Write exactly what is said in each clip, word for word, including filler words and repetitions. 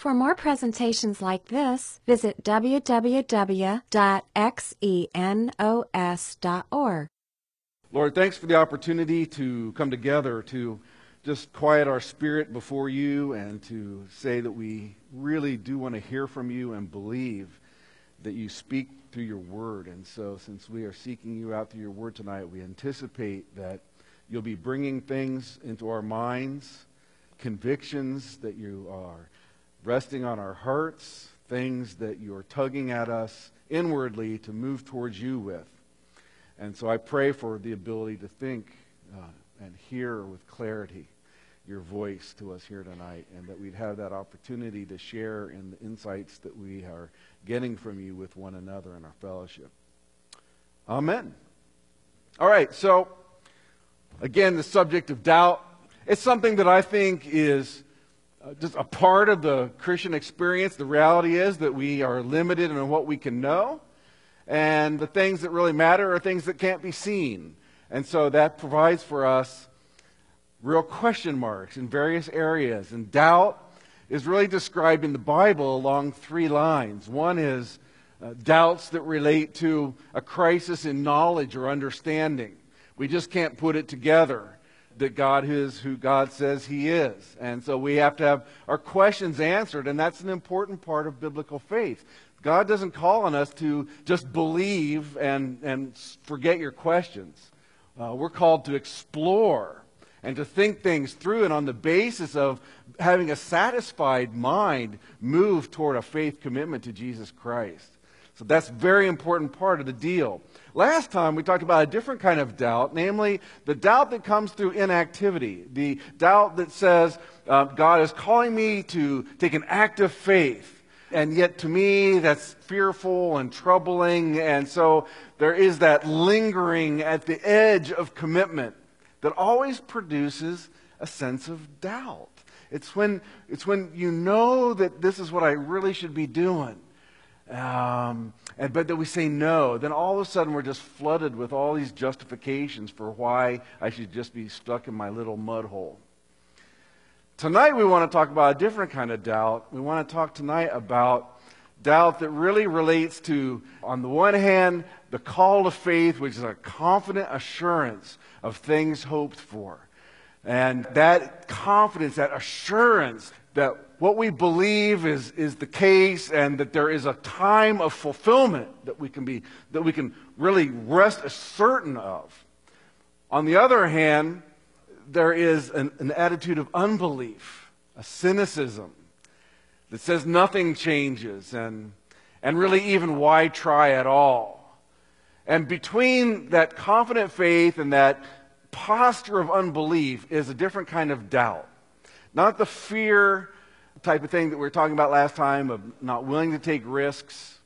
For more presentations like this, visit w w w dot xenos dot org. Lord, thanks for the opportunity to come together to just quiet our spirit before you and to say that we really do want to hear from you and believe that you speak through your word. And so since we are seeking you out through your word tonight, we anticipate that you'll be bringing things into our minds, convictions that you are resting on our hearts, things that you are tugging at us inwardly to move towards you with. And so I pray for the ability to think uh, and hear with clarity your voice to us here tonight, and that we'd have that opportunity to share in the insights that we are getting from you with one another in our fellowship. Amen. All right, so again, the subject of doubt, it's something that I think is uh, just a part of the Christian experience. The reality is that we are limited in what we can know, and the things that really matter are things that can't be seen. And so that provides for us real question marks in various areas. And doubt is really described in the Bible along three lines. One is uh, doubts that relate to a crisis in knowledge or understanding. We just can't put it together that God is who God says He is. And so we have to have our questions answered, and that's an important part of biblical faith. God doesn't call on us to just believe and, and forget your questions. Uh, we're called to explore and to think things through, and on the basis of having a satisfied mind, move toward a faith commitment to Jesus Christ. So that's a very important part of the deal. Last time we talked about a different kind of doubt, namely the doubt that comes through inactivity. The doubt that says, uh, God is calling me to take an act of faith. And yet to me, that's fearful and troubling. And so there is that lingering at the edge of commitment that always produces a sense of doubt. It's when, it's when you know that this is what I really should be doing, um, and, but that we say no, then all of a sudden we're just flooded with all these justifications for why I should just be stuck in my little mud hole. Tonight we want to talk about a different kind of doubt. We want to talk tonight about doubt that really relates to, on the one hand, the call to faith, which is a confident assurance of things hoped for. And that confidence, that assurance that what we believe is, is the case, and that there is a time of fulfillment that we can be, that we can really rest certain of. On the other hand, there is an, an attitude of unbelief, a cynicism that says nothing changes, and, and really even why try at all. And between that confident faith and that posture of unbelief is a different kind of doubt. Not the fear type of thing that we were talking about last time of not willing to take risks,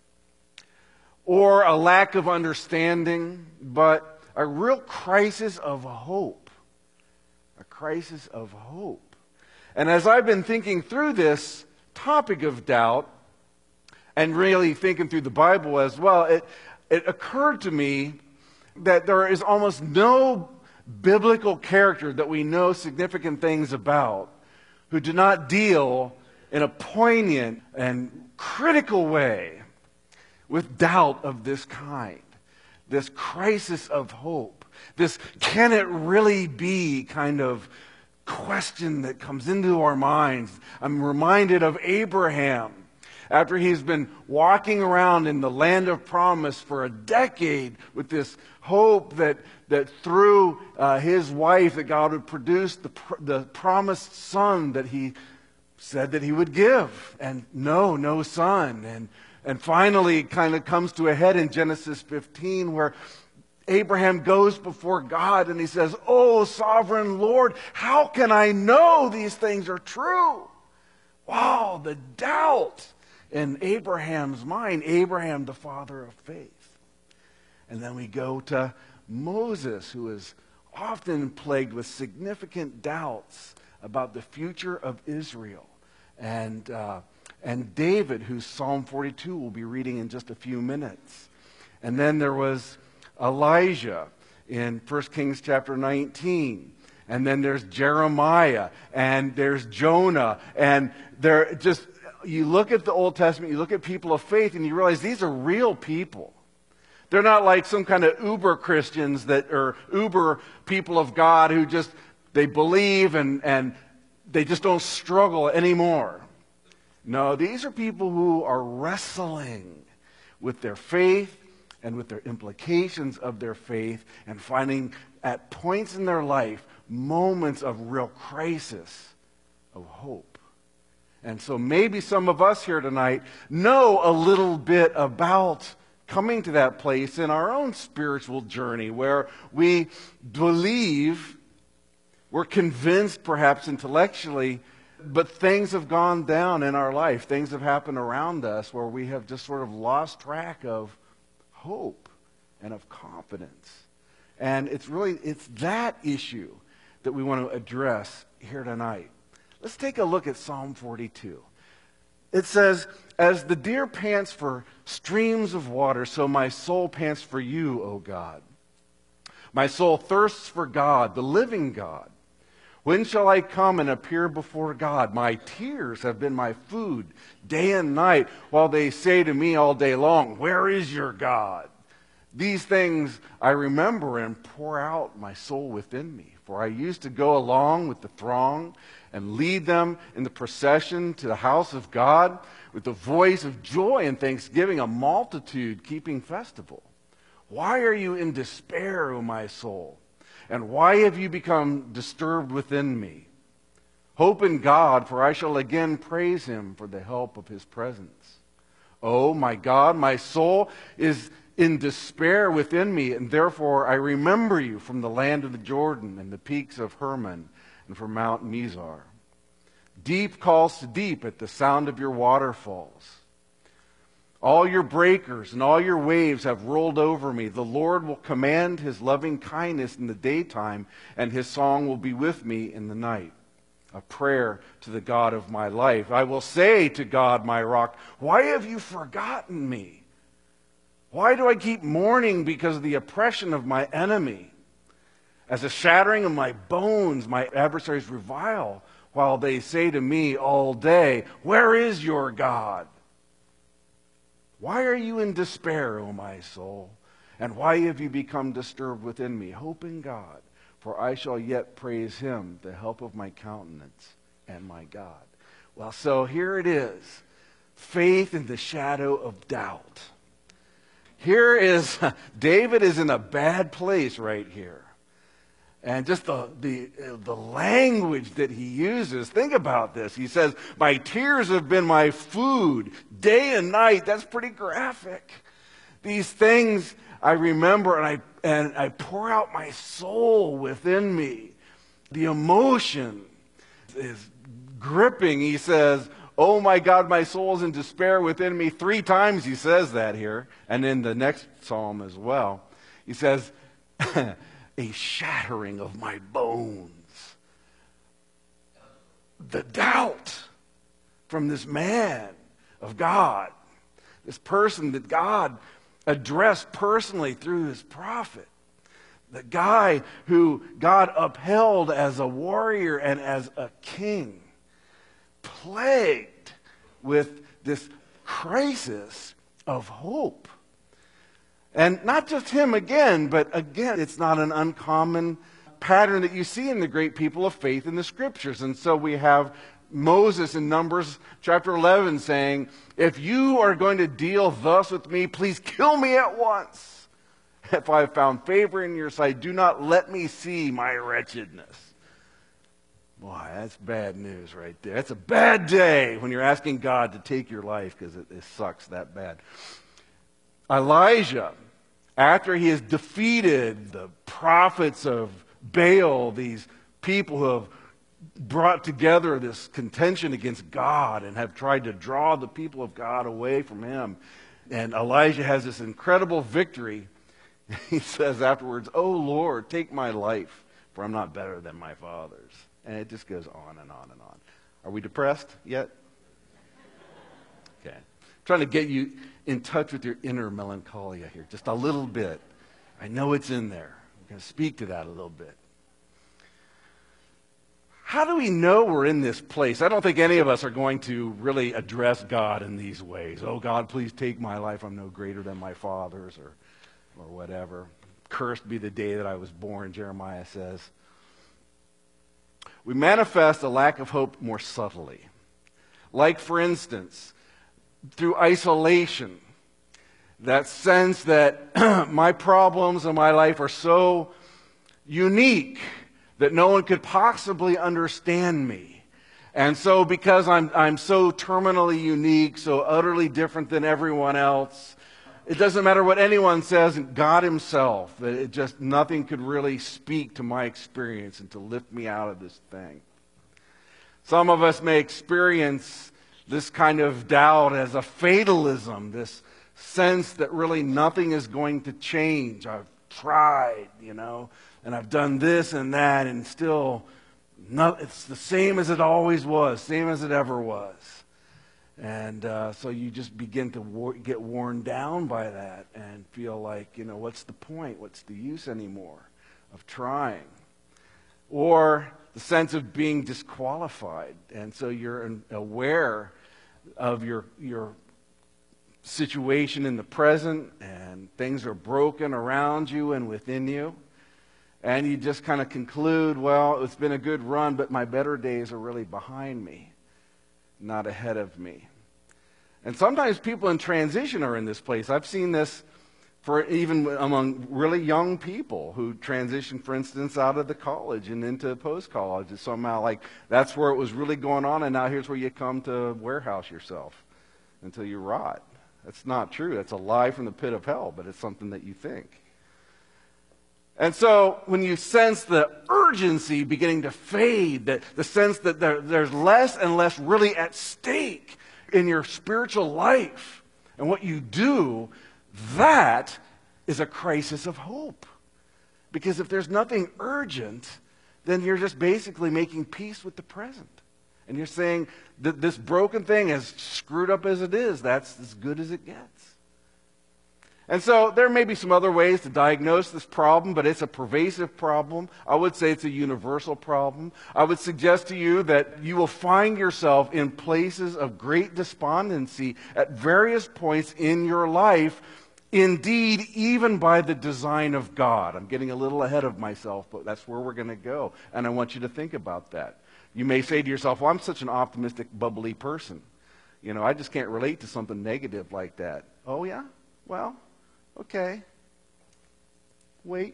or a lack of understanding, but a real crisis of hope. A crisis of hope. And as I've been thinking through this topic of doubt, and really thinking through the Bible as well, it, it occurred to me that there is almost no biblical character that we know significant things about who do not deal in a poignant and critical way with doubt of this kind. This crisis of hope. This can it really be kind of question that comes into our minds. I'm reminded of Abraham. After he's been walking around in the land of promise for a decade with this hope that, that through uh, his wife that God would produce the, the promised son that he said that he would give. And no, no son. And, and finally it kind of comes to a head in Genesis fifteen, where Abraham goes before God and he says, "Oh, sovereign Lord, how can I know these things are true?" Wow, the doubt in Abraham's mind, Abraham, the father of faith. And then we go to Moses, who is often plagued with significant doubts about the future of Israel. And, uh, and David, whose Psalm forty-two we'll be reading in just a few minutes. And then there was Elijah in First Kings chapter nineteen. And then there's Jeremiah, and there's Jonah, and there just you look at the Old Testament, you look at people of faith, and you realize these are real people. They're not like some kind of uber Christians that are uber people of God who just, they believe and, and they just don't struggle anymore. No, these are people who are wrestling with their faith and with their implications of their faith and finding at points in their life moments of real crisis of hope. And so maybe some of us here tonight know a little bit about coming to that place in our own spiritual journey where we believe, we're convinced perhaps intellectually, but things have gone down in our life. Things have happened around us where we have just sort of lost track of hope and of confidence. And it's really, it's that issue that we want to address here tonight. Let's take a look at Psalm forty-two. It says, "As the deer pants for streams of water, so my soul pants for you, O God. My soul thirsts for God, the living God. When shall I come and appear before God? My tears have been my food day and night, while they say to me all day long, 'Where is your God?' These things I remember and pour out my soul within me. For I used to go along with the throng and lead them in the procession to the house of God with the voice of joy and thanksgiving, a multitude keeping festival. Why are you in despair, O my soul? And why have you become disturbed within me? Hope in God, for I shall again praise him for the help of his presence. Oh, my God, my soul is in despair within me, and therefore I remember you from the land of the Jordan and the peaks of Hermon and from Mount Mizar. Deep calls to deep at the sound of your waterfalls. All your breakers and all your waves have rolled over me. The Lord will command his loving kindness in the daytime, and his song will be with me in the night. A prayer to the God of my life. I will say to God, my rock, why have you forgotten me? Why do I keep mourning because of the oppression of my enemy? As a shattering of my bones, my adversaries revile, while they say to me all day, 'Where is your God?' Why are you in despair, O my soul? And why have you become disturbed within me? Hope in God, for I shall yet praise him, the help of my countenance and my God." Well, so here it is. Faith in the shadow of doubt. Here is, David is in a bad place right here. And just the, the, the language that he uses, think about this. He says, my tears have been my food day and night. That's pretty graphic. These things I remember, and I, and I pour out my soul within me. The emotion is gripping. He says, oh my God, my soul is in despair within me. Three times he says that here. And in the next psalm as well. He says, a shattering of my bones. The doubt from this man of God. This person that God addressed personally through his prophet. The guy who God upheld as a warrior and as a king. Plagued with this crisis of hope. And not just him again, but again, it's not an uncommon pattern that you see in the great people of faith in the scriptures. And so we have Moses in Numbers chapter eleven saying, if you are going to deal thus with me, please kill me at once. If I have found favor in your sight, do not let me see my wretchedness. Boy, that's bad news right there. That's a bad day when you're asking God to take your life because it, it sucks that bad. Elijah, after he has defeated the prophets of Baal, these people who have brought together this contention against God and have tried to draw the people of God away from him, and Elijah has this incredible victory. He says afterwards, "Oh Lord, take my life, for I'm not better than my fathers." And it just goes on and on and on. Are we depressed yet? Okay. I'm trying to get you in touch with your inner melancholia here, just a little bit. I know it's in there. We're going to speak to that a little bit. how do we know we're in this place? I don't think any of us are going to really address God in these ways. Oh, God, please take my life. I'm no greater than my father's, or, or whatever. Cursed be the day that I was born, Jeremiah says. We manifest a lack of hope more subtly. Like, for instance, through isolation. That sense that my problems in my life are so unique that no one could possibly understand me. And so because I'm, I'm so terminally unique, so utterly different than everyone else, it doesn't matter what anyone says, God himself, that it just, nothing could really speak to my experience and to lift me out of this thing. Some of us may experience this kind of doubt as a fatalism, this sense that really nothing is going to change. I've tried, you know, and I've done this and that, and still not, it's the same as it always was, same as it ever was. And uh, so you just begin to war- get worn down by that and feel like, you know, what's the point? What's the use anymore of trying? Or the sense of being disqualified. And so you're aware of your your situation in the present, and things are broken around you and within you. And you just kind of conclude, well, it's been a good run, but my better days are really behind me, not ahead of me. And sometimes people in transition are in this place. I've seen this for even among really young people who transition, for instance, out of the college and into post-college. It's somehow like that's where it was really going on, and now here's where you come to warehouse yourself until you rot. That's not true. That's a lie from the pit of hell, but it's something that you think. And so when you sense the urgency beginning to fade, that the sense that there, there's less and less really at stake in your spiritual life and what you do, that is a crisis of hope. Because if there's nothing urgent, then you're just basically making peace with the present. And you're saying that this broken thing, as screwed up as it is, that's as good as it gets. And so there may be some other ways to diagnose this problem, but it's a pervasive problem. I would say it's a universal problem. I would suggest to you that you will find yourself in places of great despondency at various points in your life, indeed, even by the design of God. I'm getting a little ahead of myself, but that's where we're going to go. And I want you to think about that. You may say to yourself, well, I'm such an optimistic, bubbly person. You know, I just can't relate to something negative like that. Oh, yeah? Well, okay. Wait.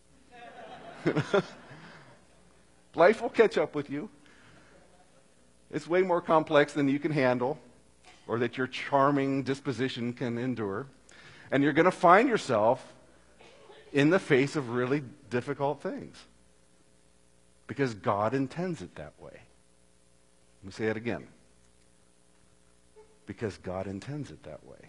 Life will catch up with you. It's way more complex than you can handle or that your charming disposition can endure. And you're going to find yourself in the face of really difficult things. Because God intends it that way. Let me say it again. Because God intends it that way.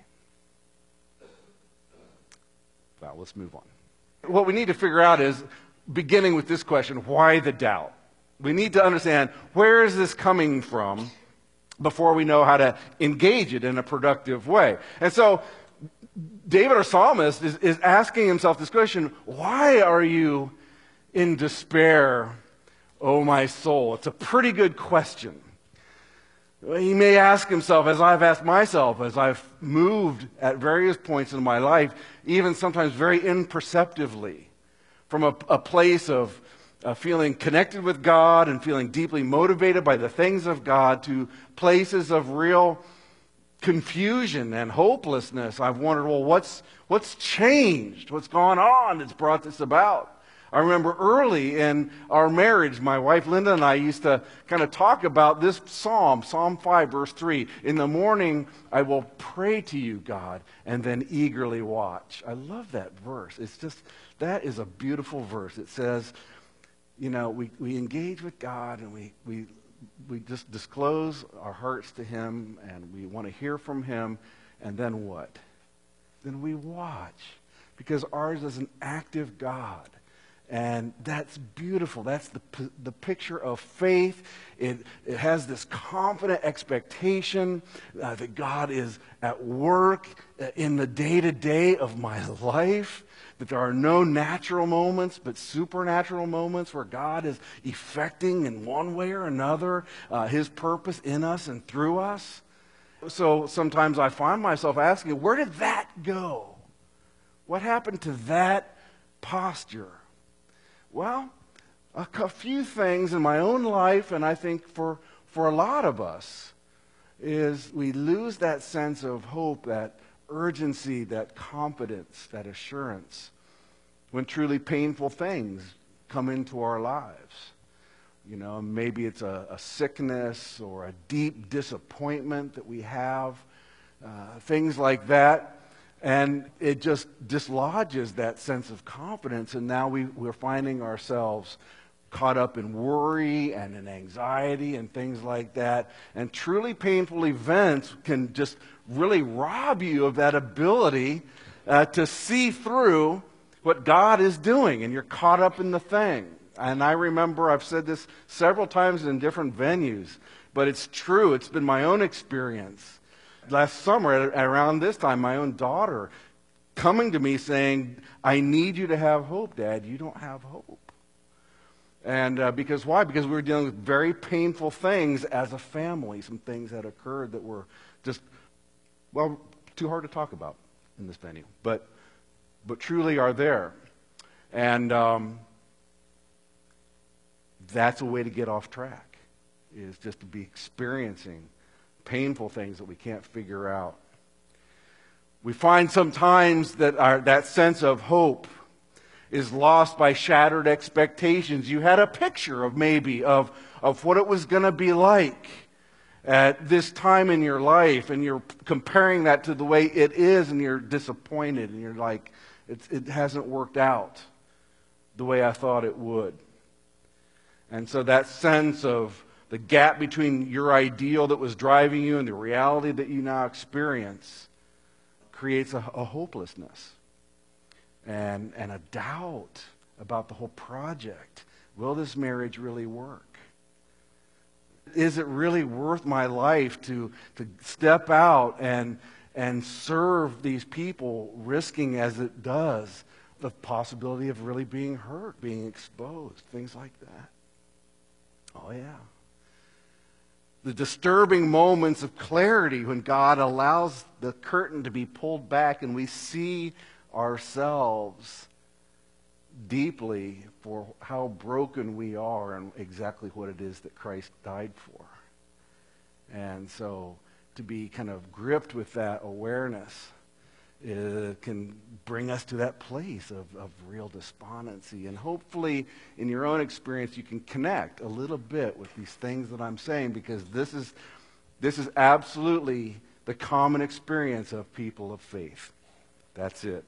Well, let's move on. What we need to figure out is, beginning with this question, why the doubt? We need to understand, where is this coming from before we know how to engage it in a productive way. And so, David, our psalmist, is, is asking himself this question, why are you in despair, O my soul? It's a pretty good question. He may ask himself, as I've asked myself, as I've moved at various points in my life, even sometimes very imperceptibly, from a, a place of uh, feeling connected with God and feeling deeply motivated by the things of God to places of real confusion and hopelessness. I've wondered, well, what's what's changed? What's gone on that's brought this about? I remember early in our marriage, my wife Linda and I used to kind of talk about this psalm, Psalm five, verse three. In the morning, I will pray to you, God, and then eagerly watch. I love that verse. It's just, that is a beautiful verse. It says, you know, we, we engage with God and we, we, we just disclose our hearts to Him and we want to hear from Him. And then what? Then we watch. Because ours is an active God. And that's beautiful. That's the, the picture of faith. It, it has this confident expectation uh, that God is at work uh, in the day-to-day of my life, that there are no natural moments but supernatural moments where God is effecting in one way or another uh, his purpose in us and through us. So sometimes I find myself asking, where did that go? What happened to that posture? Well, a, a few things in my own life, and I think for, for a lot of us, is we lose that sense of hope, that urgency, that confidence, that assurance when truly painful things come into our lives. You know, maybe it's a, a sickness or a deep disappointment that we have, uh, things like that. And it just dislodges that sense of confidence, and now we, we're finding ourselves caught up in worry and in anxiety and things like that. And truly painful events can just really rob you of that ability uh, to see through what God is doing, and you're caught up in the thing. And I remember I've said this several times in different venues, but it's true. It's been my own experience. Last summer, at, around this time, my own daughter coming to me saying, I need you to have hope, Dad. You don't have hope. And uh, because why? Because we were dealing with very painful things as a family, some things that occurred that were just, well, too hard to talk about in this venue, but but truly are there. And um, that's a way to get off track, is just to be experiencing painful things that we can't figure out. We find sometimes that our, that sense of hope is lost by shattered expectations. You had a picture of maybe of, of what it was going to be like at this time in your life, and you're comparing that to the way it is, and you're disappointed, and you're like, it's, it hasn't worked out the way I thought it would. And so that sense of the gap between your ideal that was driving you and the reality that you now experience creates a, a hopelessness and, and a doubt about the whole project. Will this marriage really work? Is it really worth my life to, to step out and, and serve these people, risking as it does the possibility of really being hurt, being exposed, things like that? Oh, yeah. The disturbing moments of clarity when God allows the curtain to be pulled back and we see ourselves deeply for how broken we are and exactly what it is that Christ died for. And so to be kind of gripped with that awareness, it can bring us to that place of, of real despondency. And hopefully, in your own experience, you can connect a little bit with these things that I'm saying, because this is, this is absolutely the common experience of people of faith. That's it.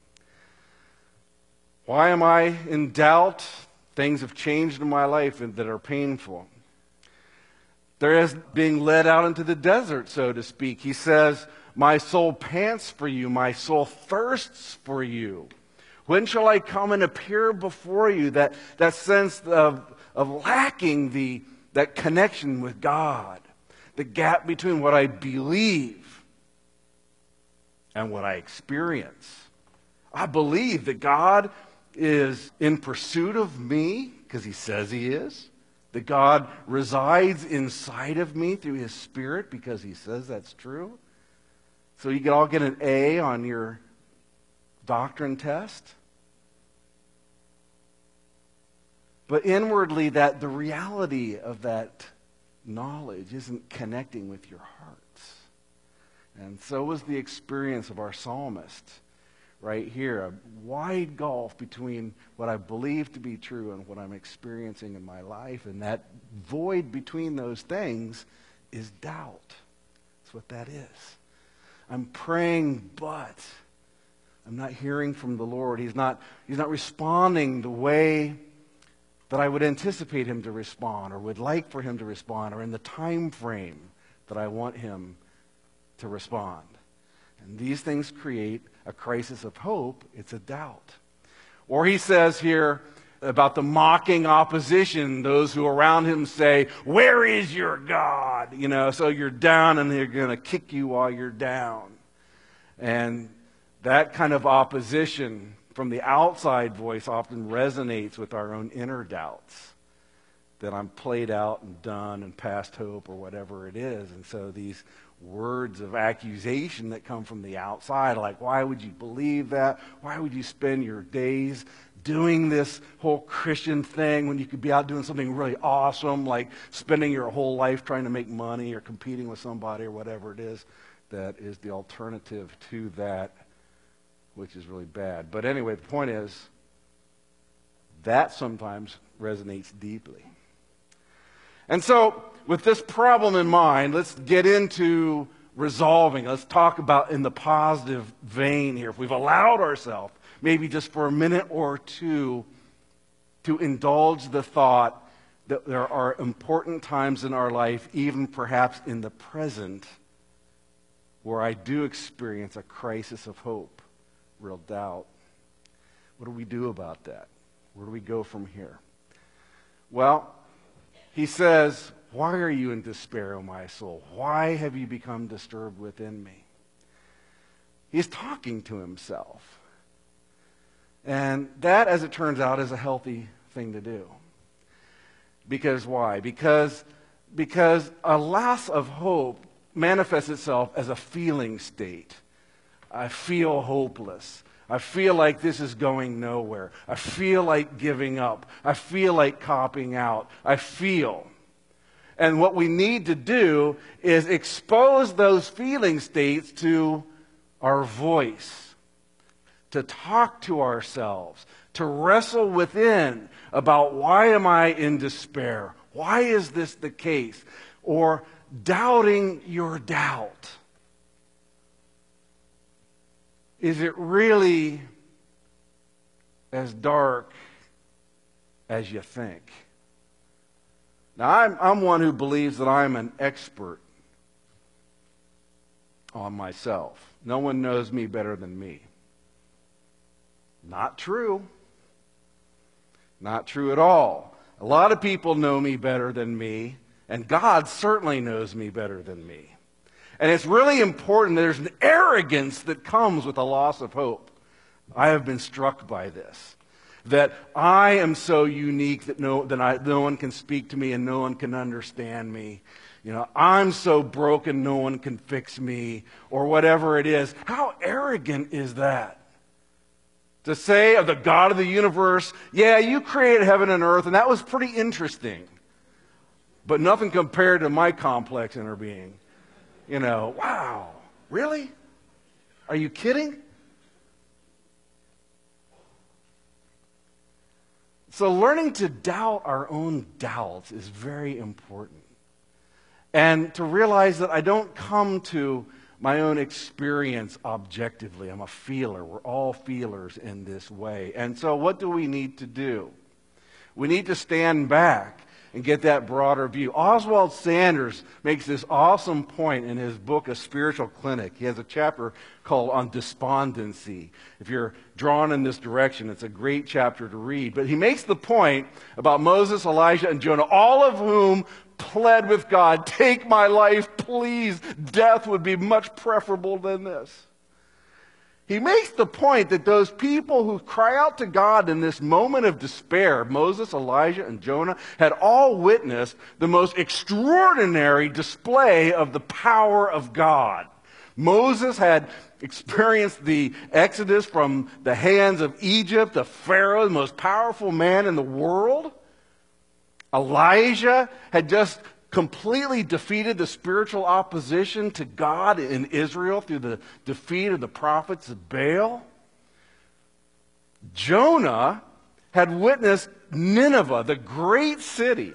Why am I in doubt? Things have changed in my life that are painful. There is being led out into the desert, so to speak. He says, my soul pants for you, my soul thirsts for you. When shall I come and appear before you? That, that sense of, of lacking the, that connection with God. The gap between what I believe and what I experience. I believe that God is in pursuit of me, because he says he is. That God resides inside of me through his Spirit, because he says that's true. So you can all get an A on your doctrine test. But inwardly, that the reality of that knowledge isn't connecting with your hearts. And so was the experience of our psalmist right here. A wide gulf between what I believe to be true and what I'm experiencing in my life. And that void between those things is doubt. That's what that is. I'm praying, but I'm not hearing from the Lord. He's not, he's not responding the way that I would anticipate him to respond, or would like for him to respond, or in the time frame that I want him to respond. And these things create a crisis of hope. It's a doubt. Or he says here, about the mocking opposition. Those who around him say, "Where is your God?" You know, so you're down and they're going to kick you while you're down. And that kind of opposition from the outside voice often resonates with our own inner doubts. That I'm played out and done and past hope or whatever it is. And so these words of accusation that come from the outside, like, why would you believe that? Why would you spend your days doing this whole Christian thing when you could be out doing something really awesome, like spending your whole life trying to make money or competing with somebody or whatever it is that is the alternative to that, which is really bad. But anyway, the point is, that sometimes resonates deeply. And so, with this problem in mind, let's get into resolving. Let's talk about in the positive vein here. If we've allowed ourselves, maybe just for a minute or two, to indulge the thought that there are important times in our life, even perhaps in the present, where I do experience a crisis of hope, real doubt. What do we do about that? Where do we go from here? Well, he says, "Why are you in despair, O my soul? Why have you become disturbed within me?" He's talking to himself. And that, as it turns out, is a healthy thing to do. Because why? Because, because a loss of hope manifests itself as a feeling state. I feel hopeless. I feel like this is going nowhere. I feel like giving up. I feel like copping out. I feel. And what we need to do is expose those feeling states to our voice, to talk to ourselves, to wrestle within about, why am I in despair? Why is this the case? Or doubting your doubt. Is it really as dark as you think? Now, I'm, I'm one who believes that I'm an expert on myself. No one knows me better than me. Not true. Not true at all. A lot of people know me better than me, and God certainly knows me better than me. And it's really important that there's an arrogance that comes with a loss of hope. I have been struck by this. That I am so unique that no, that I, no one can speak to me and no one can understand me. You know, I'm so broken no one can fix me, or whatever it is. How arrogant is that? To say of the God of the universe, yeah, you created heaven and earth, and that was pretty interesting. But nothing compared to my complex inner being. You know, wow, really? Are you kidding? So learning to doubt our own doubts is very important. And to realize that I don't come to my own experience objectively. I'm a feeler. We're all feelers in this way. And so what do we need to do? We need to stand back and get that broader view. Oswald Sanders makes this awesome point in his book, A Spiritual Clinic. He has a chapter called On Despondency. If you're drawn in this direction, it's a great chapter to read. But he makes the point about Moses, Elijah, and Jonah, all of whom pled with God, take my life, please. Death would be much preferable than this. He makes the point that those people who cry out to God in this moment of despair, Moses, Elijah, and Jonah, had all witnessed the most extraordinary display of the power of God. Moses had experienced the exodus from the hands of Egypt, the Pharaoh, the most powerful man in the world. Elijah had just completely defeated the spiritual opposition to God in Israel through the defeat of the prophets of Baal. Jonah had witnessed Nineveh, the great city,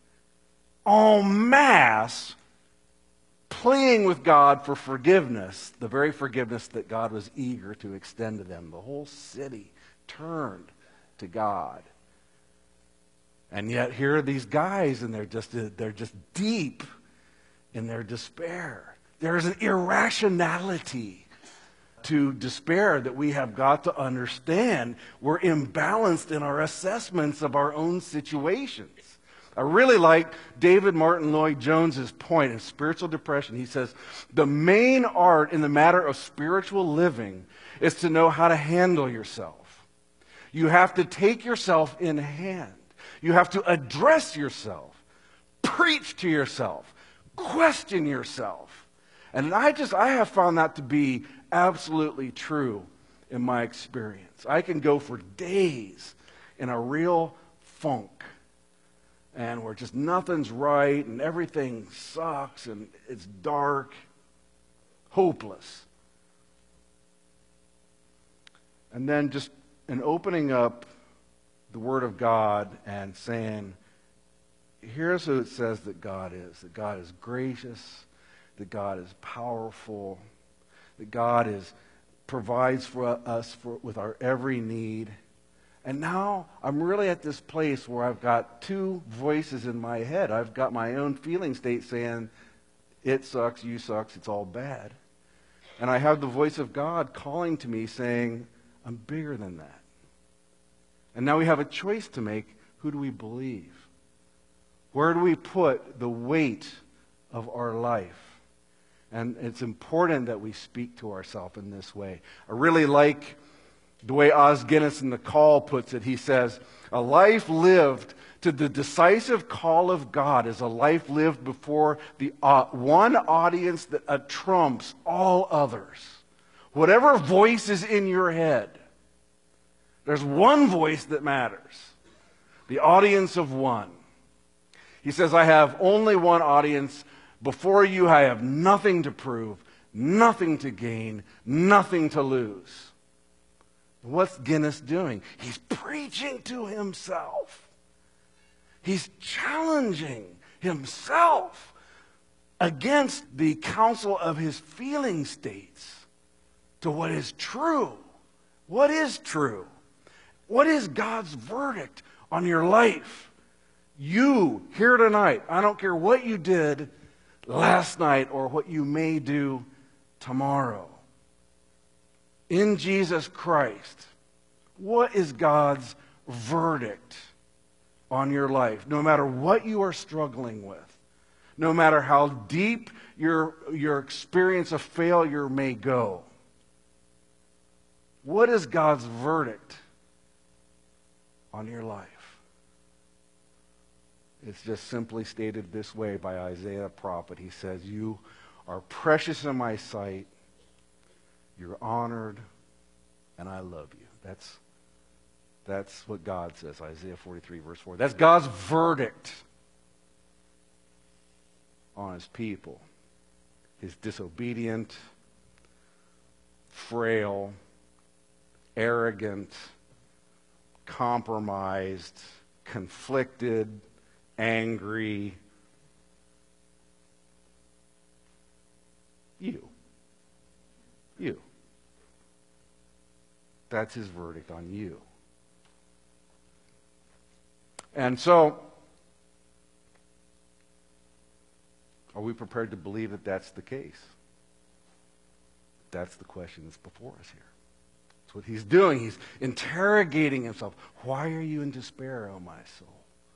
en masse pleading with God for forgiveness, the very forgiveness that God was eager to extend to them. The whole city turned to God. And yet here are these guys, and they're just they're just deep in their despair. There is an irrationality to despair that we have got to understand we're imbalanced in our assessments of our own situations. I really like David Martin Lloyd-Jones's point in Spiritual Depression. He says, the main art in the matter of spiritual living is to know how to handle yourself. You have to take yourself in hand. You have to address yourself, preach to yourself, question yourself. And I just, I have found that to be absolutely true in my experience. I can go for days in a real funk, and where just nothing's right and everything sucks and it's dark, hopeless. And then just in opening up the Word of God and saying, here's who it says that God is. That God is gracious, that God is powerful, that God is provides for us for, with our every need. And now I'm really at this place where I've got two voices in my head. I've got my own feeling state saying, it sucks, you sucks, it's all bad. And I have the voice of God calling to me saying, I'm bigger than that. And now we have a choice to make. Who do we believe? Where do we put the weight of our life? And it's important that we speak to ourselves in this way. I really like the way Os Guinness in The Call puts it. He says, a life lived to the decisive call of God is a life lived before the uh, one audience that uh, trumps all others. Whatever voice is in your head, there's one voice that matters. The audience of one. He says, I have only one audience. Before you, I have nothing to prove, nothing to gain, nothing to lose. What's Guinness doing? He's preaching to himself. He's challenging himself against the counsel of his feeling states to what is true. What is true? What is God's verdict on your life? You, here tonight, I don't care what you did last night or what you may do tomorrow. In Jesus Christ, what is God's verdict on your life? No matter what you are struggling with, no matter how deep your, your experience of failure may go, what is God's verdict on your life? It's just simply stated this way by Isaiah the prophet. He says, you are precious in my sight. You're honored, and I love you. That's, that's what God says, Isaiah forty-three, verse four. That's God's verdict on his people. His disobedient, frail, arrogant, compromised, conflicted, angry you. You. That's his verdict on you. And so, are we prepared to believe that that's the case? That's the question that's before us here. That's what he's doing. He's interrogating himself. Why are you in despair, O my soul?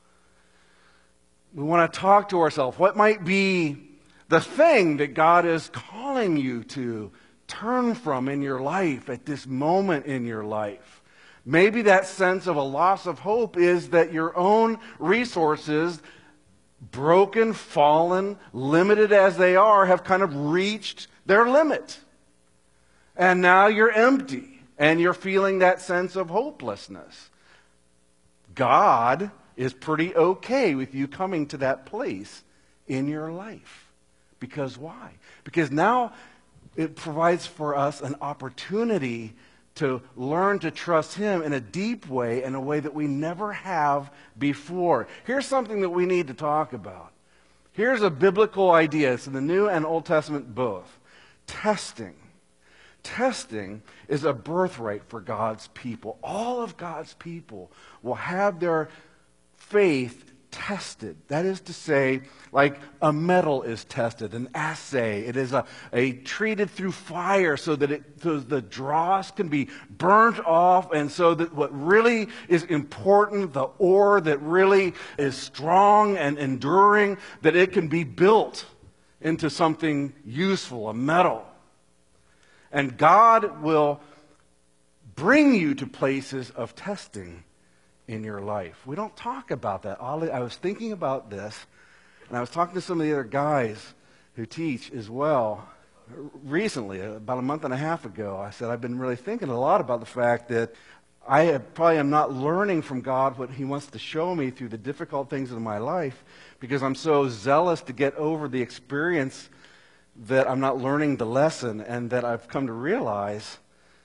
We want to talk to ourselves. What might be the thing that God is calling you to turn from in your life at this moment in your life? Maybe that sense of a loss of hope is that your own resources, broken, fallen, limited as they are, have kind of reached their limit. And now you're empty and you're feeling that sense of hopelessness. God is pretty okay with you coming to that place in your life. Because why? Because now it provides for us an opportunity to learn to trust him in a deep way, in a way that we never have before. Here's something that we need to talk about. Here's a biblical idea. It's in the New and Old Testament both. Testing. Testing is a birthright for God's people. All of God's people will have their faith tested. That is to say, like a metal is tested, an assay. It is a, a treated through fire so that it, so the dross can be burnt off, and so that what really is important, the ore that really is strong and enduring, that it can be built into something useful, a metal. And God will bring you to places of testing in your life. We don't talk about that. I was thinking about this, and I was talking to some of the other guys who teach as well recently, about a month and a half ago. I said, I've been really thinking a lot about the fact that I probably am not learning from God what He wants to show me through the difficult things in my life, because I'm so zealous to get over the experience that I'm not learning the lesson, and that I've come to realize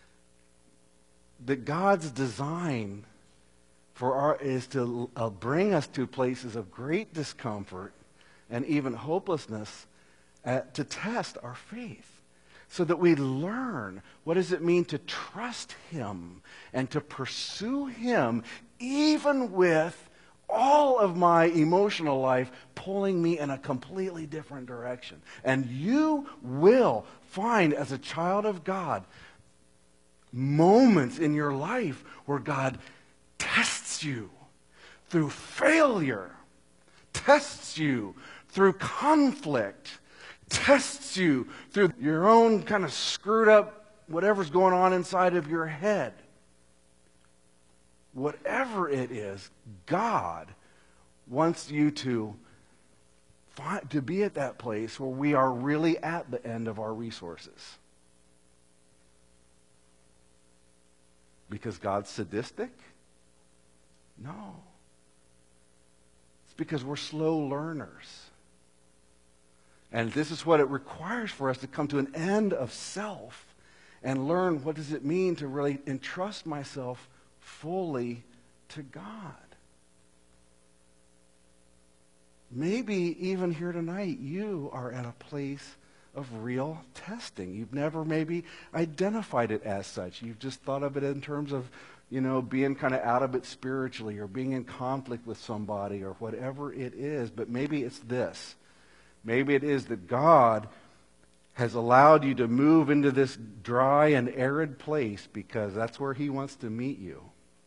that God's design for our is to uh, bring us to places of great discomfort and even hopelessness uh, to test our faith, so that we learn what does it mean to trust Him and to pursue Him even with all of my emotional life pulling me in a completely different direction. And you will find, as a child of God, moments in your life where God tests you through failure, tests you through conflict, tests you through your own kind of screwed up whatever's going on inside of your head. Whatever it is, God wants you to find, to be at that place where we are really at the end of our resources. Because God's sadistic? No. It's because we're slow learners. And this is what it requires for us to come to an end of self and learn what does it mean to really entrust myself fully to God. Maybe even here tonight you are at a place of real testing. You've never maybe identified it as such. You've just thought of it in terms of, you know, being kind of out of it spiritually, or being in conflict with somebody, or whatever it is. But maybe it's this. Maybe it is that God has allowed you to move into this dry and arid place because that's where He wants to meet you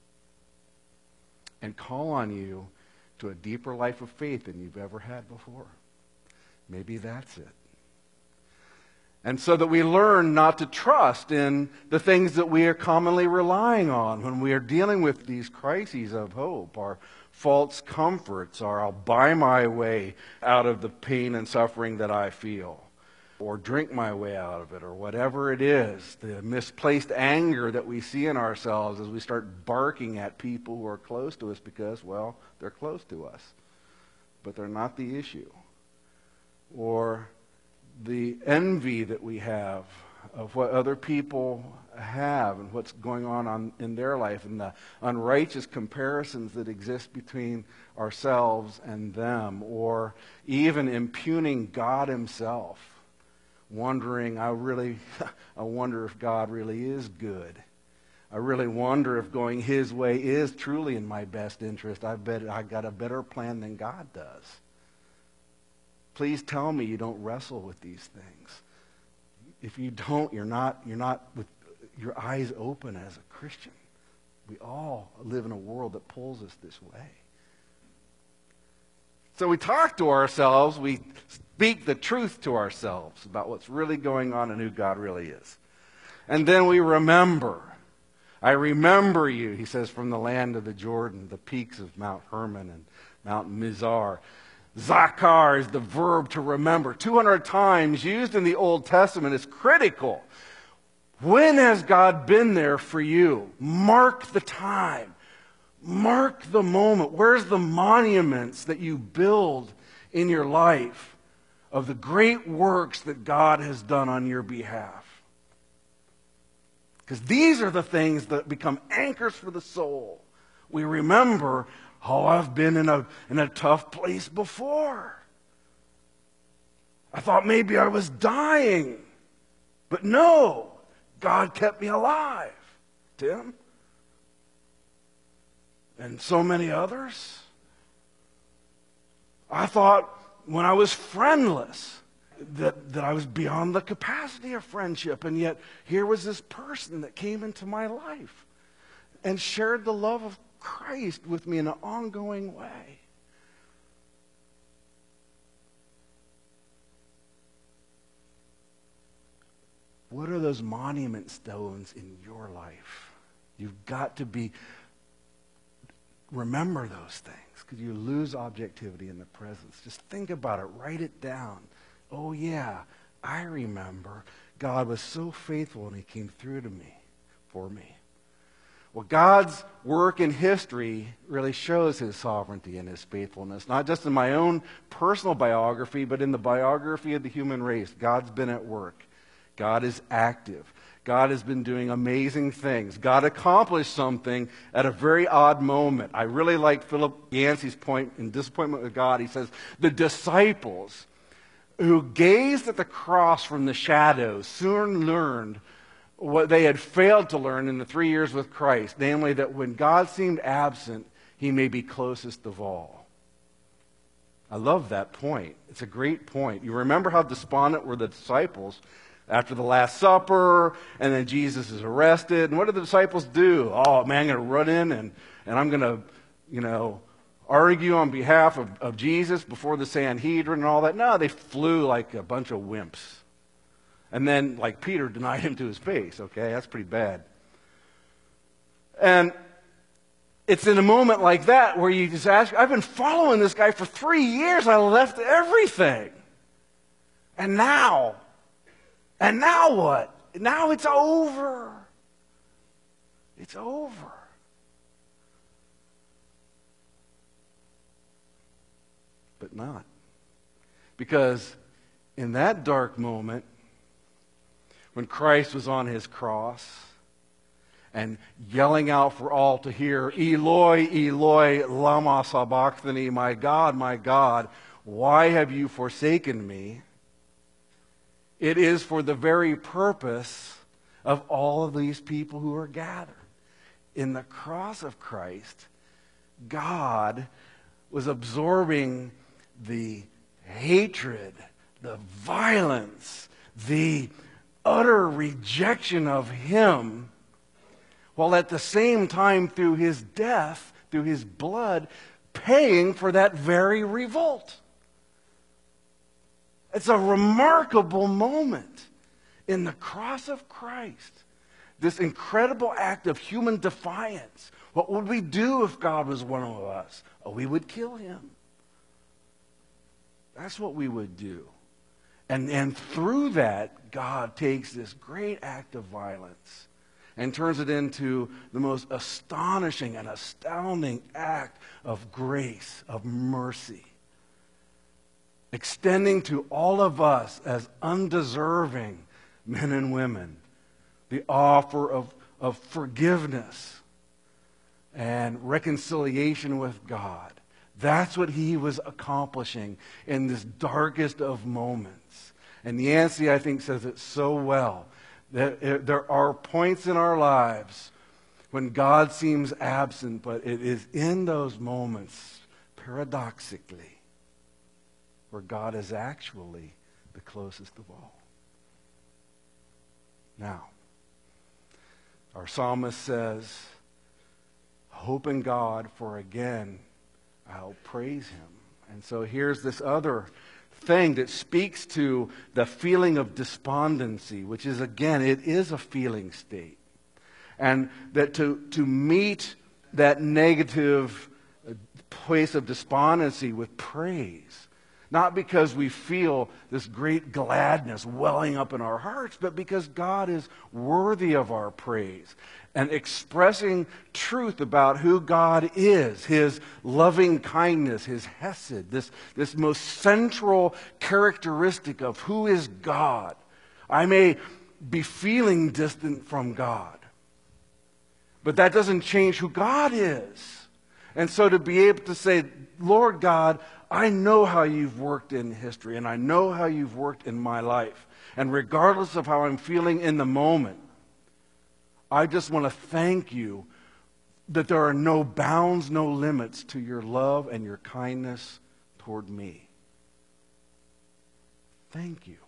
and call on you to a deeper life of faith than you've ever had before. Maybe that's it. And so that we learn not to trust in the things that we are commonly relying on when we are dealing with these crises of hope, our false comforts, or I'll buy my way out of the pain and suffering that I feel, or drink my way out of it, or whatever it is, the misplaced anger that we see in ourselves as we start barking at people who are close to us because, well, they're close to us, but they're not the issue. Or the envy that we have of what other people have and what's going on, on in their life, and the unrighteous comparisons that exist between ourselves and them, or even impugning God Himself, wondering, I really, I wonder if God really is good. I really wonder if going His way is truly in my best interest. I bet I got a better plan than God does. Please tell me you don't wrestle with these things. If you don't, you're not, you're not with your eyes open as a Christian. We all live in a world that pulls us this way. So we talk to ourselves, we speak the truth to ourselves about what's really going on and who God really is. And then we remember. I remember you, he says, from the land of the Jordan, the peaks of Mount Hermon and Mount Mizar. Zakar is the verb to remember. two hundred times used in the Old Testament is critical. When has God been there for you? Mark the time. Mark the moment. Where's the monuments that you build in your life of the great works that God has done on your behalf? Because these are the things that become anchors for the soul. We remember, oh, I've been in a, in a tough place before. I thought maybe I was dying. But no, God kept me alive. Tim? And so many others. I thought when I was friendless that, that I was beyond the capacity of friendship. And yet here was this person that came into my life and shared the love of Christ with me in an ongoing way. What are those monument stones in your life? You've got to be, remember those things, because you lose objectivity in the presence. Just think about it. Write it down. Oh yeah, I remember God was so faithful and he came through to me, for me. Well, God's work in history really shows his sovereignty and his faithfulness, not just in my own personal biography, but in the biography of the human race. God's been at work. God is active. God has been doing amazing things. God accomplished something at a very odd moment. I really like Philip Yancey's point in Disappointment with God. He says, the disciples who gazed at the cross from the shadows soon learned what they had failed to learn in the three years with Christ, namely that when God seemed absent, he may be closest of all. I love that point. It's a great point. You remember how despondent were the disciples after the Last Supper, and then Jesus is arrested. And what do the disciples do? Oh, man, I'm going to run in and, and I'm going to, you know, argue on behalf of, of Jesus before the Sanhedrin and all that. No, they flew like a bunch of wimps. And then, like Peter, denied him to his face. Okay, that's pretty bad. And it's in a moment like that where you just ask, I've been following this guy for three years. I left everything. And now... And now what? Now it's over. It's over. But not. Because in that dark moment, when Christ was on his cross and yelling out for all to hear, Eloi, Eloi, lama sabachthani, my God, my God, why have you forsaken me? It is for the very purpose of all of these people who are gathered. In the cross of Christ, God was absorbing the hatred, the violence, the utter rejection of him, while at the same time through his death, through his blood, paying for that very revolt. It's a remarkable moment in the cross of Christ. This incredible act of human defiance. What would we do if God was one of us? Oh, we would kill him. That's what we would do. And, and through that, God takes this great act of violence and turns it into the most astonishing and astounding act of grace, of mercy, extending to all of us as undeserving men and women the offer of, of forgiveness and reconciliation with God. That's what he was accomplishing in this darkest of moments. And Yancey, I think, says it so well, that there are points in our lives when God seems absent, but it is in those moments, paradoxically, where God is actually the closest of all. Now, our psalmist says, hope in God, for again I'll praise him. And so here's this other thing that speaks to the feeling of despondency, which is, again, it is a feeling state. And that to, to meet that negative place of despondency with praise, not because we feel this great gladness welling up in our hearts, but because God is worthy of our praise. And expressing truth about who God is, his loving kindness, his hesed, this, this most central characteristic of who is God. I may be feeling distant from God, but that doesn't change who God is. And so to be able to say, Lord God, I know how you've worked in history, and I know how you've worked in my life. And regardless of how I'm feeling in the moment, I just want to thank you that there are no bounds, no limits to your love and your kindness toward me. Thank you.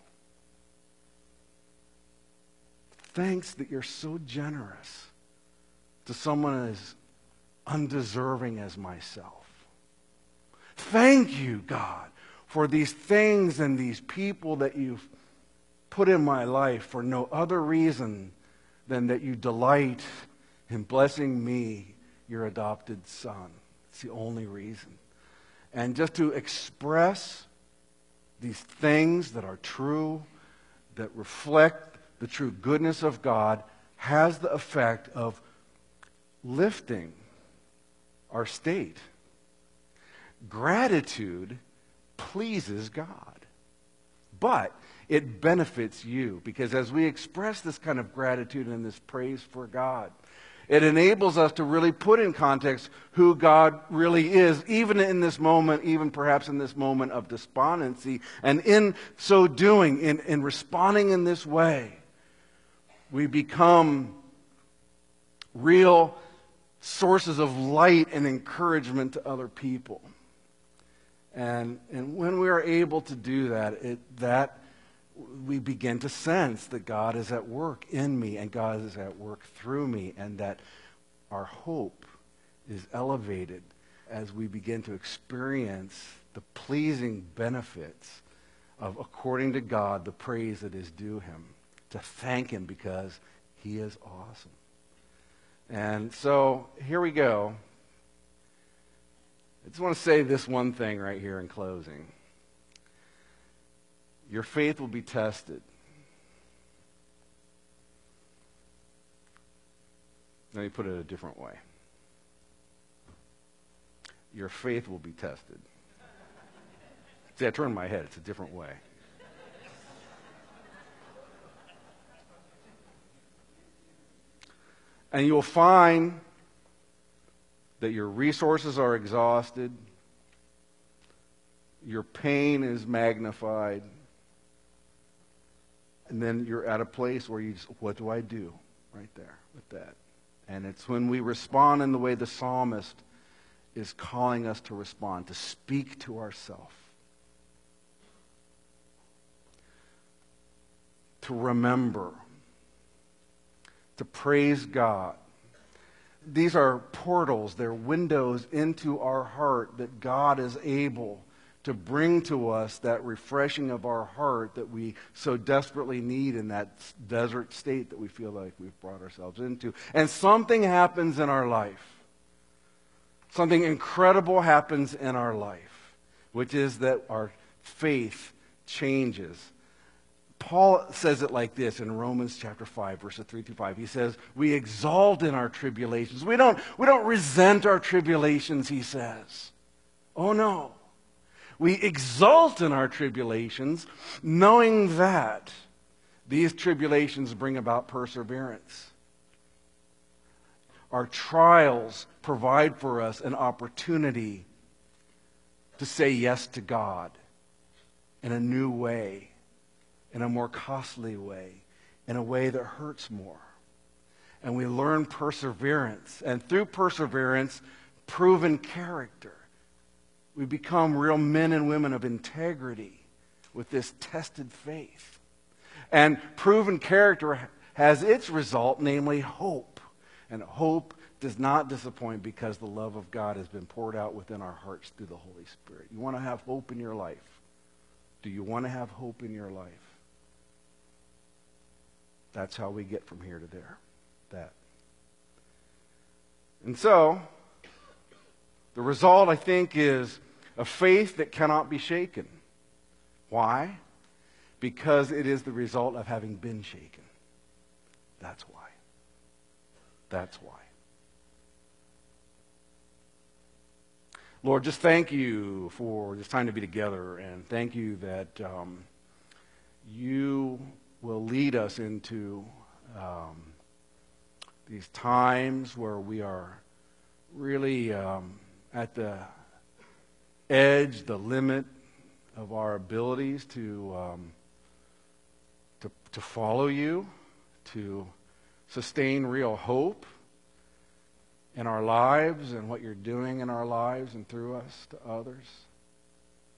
Thanks that you're so generous to someone as undeserving as myself. Thank you, God, for these things and these people that you've put in my life for no other reason than that you delight in blessing me, your adopted son. It's the only reason. And just to express these things that are true, that reflect the true goodness of God, has the effect of lifting our state. Gratitude pleases God, but it benefits you, because as we express this kind of gratitude and this praise for God, it enables us to really put in context who God really is, even in this moment, even perhaps in this moment of despondency. And in so doing, in, in responding in this way, we become real sources of light and encouragement to other people. And, and when we are able to do that, it, that we begin to sense that God is at work in me and God is at work through me, and that our hope is elevated as we begin to experience the pleasing benefits of, according to God, the praise that is due him, to thank him because he is awesome. And so here we go. I just want to say this one thing right here in closing. Your faith will be tested. Let me put it a different way. Your faith will be tested. See, I turned my head. It's a different way. And you'll find that your resources are exhausted, your pain is magnified, and then you're at a place where you just, what do I do? Right there with that. And it's when we respond in the way the psalmist is calling us to respond, to speak to ourselves, to remember, to praise God. These are portals, they're windows into our heart that God is able to bring to us that refreshing of our heart that we so desperately need in that desert state that we feel like we've brought ourselves into. And something happens in our life. Something incredible happens in our life, which is that our faith changes. Paul says it like this in Romans chapter five, verses three through five. He says, we exalt in our tribulations. We don't, we don't resent our tribulations, he says. Oh no. We exult in our tribulations, knowing that these tribulations bring about perseverance. Our trials provide for us an opportunity to say yes to God in a new way, in a more costly way, in a way that hurts more. And we learn perseverance, and through perseverance, proven character. We become real men and women of integrity with this tested faith. And proven character has its result, namely hope. And hope does not disappoint because the love of God has been poured out within our hearts through the Holy Spirit. You want to have hope in your life? Do you want to have hope in your life? That's how we get from here to there. That. And so, the result, I think, is a faith that cannot be shaken. Why? Because it is the result of having been shaken. That's why. That's why. Lord, just thank you for this time to be together, and thank you that um, you will lead us into um, these times where we are really um, at the edge, the limit of our abilities to, um, to, to follow you, to sustain real hope in our lives and what you're doing in our lives and through us to others.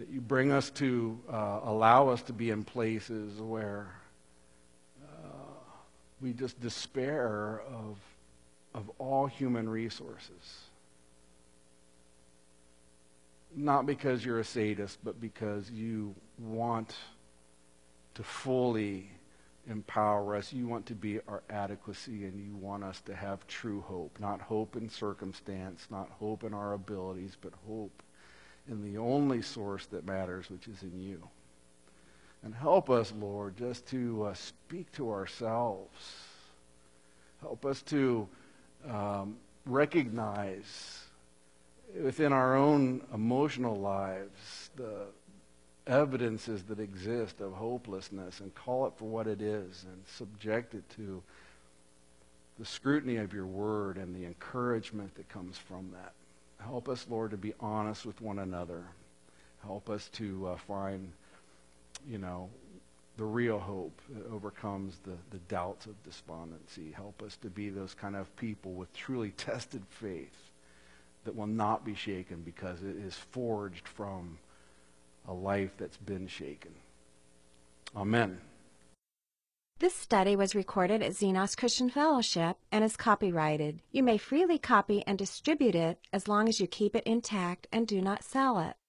that you bring us to uh, allow us to be in places where uh, we just despair of, of all human resources. Not because you're a sadist, but because you want to fully empower us. You want to be our adequacy, and you want us to have true hope. Not hope in circumstance, not hope in our abilities, but hope in the only source that matters, which is in you. And help us, Lord, just to uh, speak to ourselves. Help us to um, recognize within our own emotional lives the evidences that exist of hopelessness, and call it for what it is, and subject it to the scrutiny of your word and the encouragement that comes from that. Help us, Lord, to be honest with one another. Help us to uh, find, you know, the real hope that overcomes the, the doubts of despondency. Help us to be those kind of people with truly tested faith that will not be shaken because it is forged from a life that's been shaken. Amen. This study was recorded at Xenos Christian Fellowship and is copyrighted. You may freely copy and distribute it as long as you keep it intact and do not sell it.